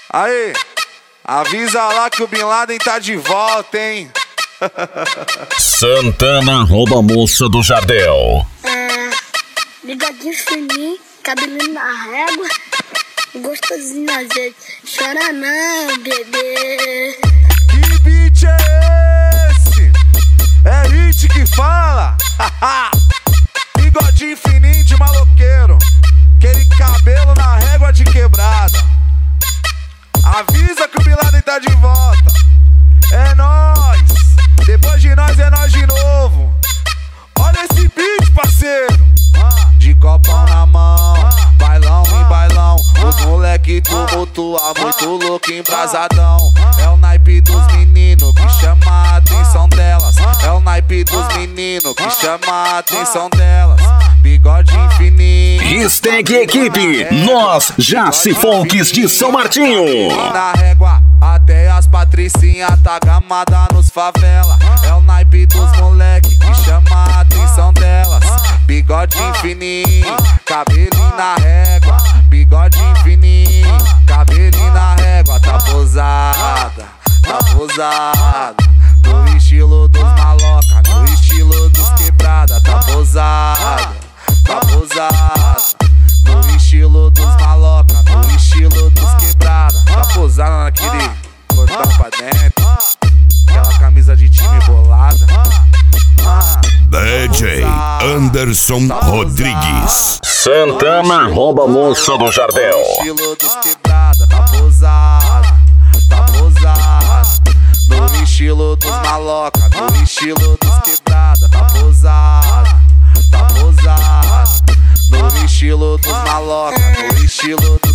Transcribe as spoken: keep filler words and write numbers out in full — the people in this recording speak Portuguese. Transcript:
Aí, avisa lá que o Bin Laden tá de volta, hein? Santana rouba a moça do Jardel. É, bigodinho fininho, cabelinho na régua, gostosinho na azeite. Chora não, bebê. Que beat é esse? É hit que fala? Bigodinho fininho de maloqueiro, aquele cabelo na régua de quebrada. Avisa que o Bin Laden tá de volta. É nóis, depois de nós é nós de novo. Olha esse beat, parceiro. De copão na mão, bailão em bailão. Os moleque tumultua, muito louco, embrasadão. É o naipe dos meninos que chama a atenção delas. É o naipe dos meninos que chama a atenção delas. Bigode infinito. Hashtag equipe, nós já se fontes de São Martinho. Na régua, até as patricinha tá gamada nos favela. É o naipe dos moleque que chama a atenção delas. Bigode infinito, cabelinho na régua. Bigode infinito, cabelinho na régua. Tá posada, tá posada. No estilo dos maloca, no estilo dos quebrada. Tá posada, tá posada. No estilo dos maloca, no estilo dos quebrada. Tá posada naquele cortão pra dentro, aquela camisa de time bolada. D J Anderson Rodrigues. Santana rouba a moça do Jardel. No estilo dos quebrada, tá posada, tá posada. No estilo dos maloca, no estilo dos quebrada. Tá posada, tá posada. No estilo dos maloca, no estilo dos